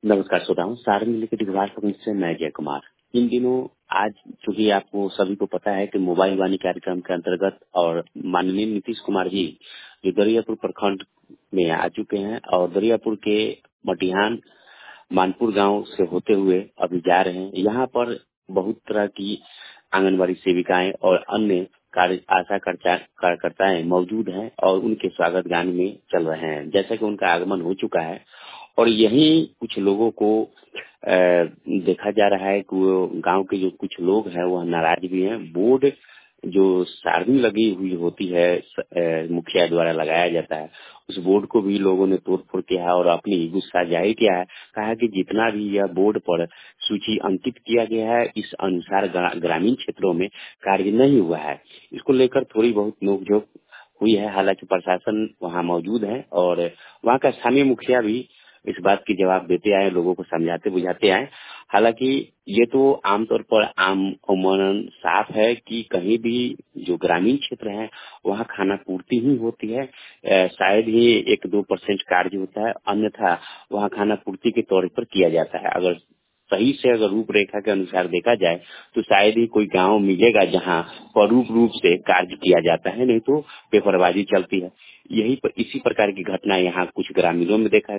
नमस्कार श्रोताओं, सारण जिले के दिघवार प्रखंड से मैं जय कुमार। इन दिनों आज चूंकि आपको सभी को पता है कि मोबाइल वाणी कार्यक्रम के अंतर्गत और माननीय नीतीश कुमार जी जो दरियापुर प्रखंड में आ चुके हैं और दरियापुर के मटिहान मानपुर गांव से होते हुए अभी जा रहे हैं। यहाँ पर बहुत तरह की आंगनबाड़ी सेविकाएं और अन्य कार्य आशा कार्यकर्ताएं मौजूद हैं और उनके स्वागत गान में चल रहे हैं। जैसा कि उनका आगमन हो चुका है और यही कुछ लोगों को देखा जा रहा है कि वो गांव के जो कुछ लोग हैं वह नाराज भी हैं। बोर्ड जो सारणी लगी हुई होती है मुखिया द्वारा लगाया जाता है, उस बोर्ड को भी लोगों ने तोड़फोड़ किया है और अपनी गुस्सा जाहिर किया है। कहा कि जितना भी यह बोर्ड पर सूची अंकित किया गया है इस अनुसार ग्रामीण क्षेत्रों में कार्य नहीं हुआ है। इसको लेकर थोड़ी बहुत नोकझोंक हुई है। हालांकि प्रशासन वहाँ मौजूद है और वहाँ का स्थानीय मुखिया भी इस बात की जवाब देते आए, लोगों को समझाते बुझाते आए। हालांकि ये तो आमतौर पर आम उमूमन साफ है कि कहीं भी जो ग्रामीण क्षेत्र है वहाँ खाना पूर्ति ही होती है। शायद ही 1-2% कार्य होता है, अन्यथा वहाँ खाना पूर्ति के तौर पर किया जाता है। अगर सही से अगर रूपरेखा के अनुसार देखा जाए तो शायद ही कोई गांव मिलेगा जहां स्वरूप रूप से कार्य किया जाता है, नहीं तो बेपरवाही चलती है। इसी प्रकार की घटना यहाँ कुछ ग्रामीणों में देखा है,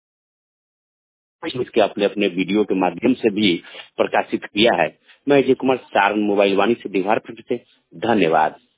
इसके अपने अपने वीडियो के माध्यम से भी प्रकाशित किया है। मैं अजय कुमार, सारण मोबाइल वाणी से दीवार से धन्यवाद।